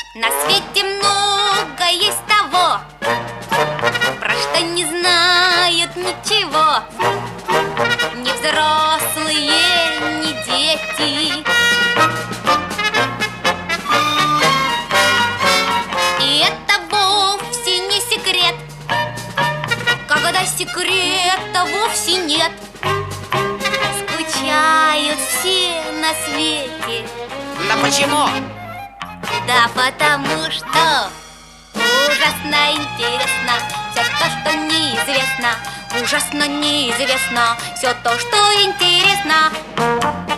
На свете много есть того, про что не знают ничего ни взрослые, ни дети. И это вовсе не секрет, когда секрета вовсе нет. Скучают все на свете. Да почему? Да потому что ужасно интересно все то, что неизвестно. Ужасно неизвестно все то, что интересно.